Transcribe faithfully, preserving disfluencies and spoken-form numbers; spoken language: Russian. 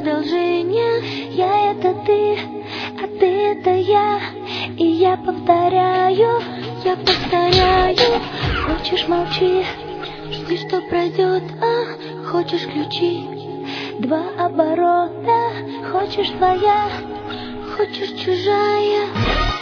продолжение. Я это ты, а ты это я. И я повторяю, я повторяю. Хочешь — молчи, жди, что пройдет. А хочешь — ключи, два оборота. Хочешь — твоя, хочешь — чужая.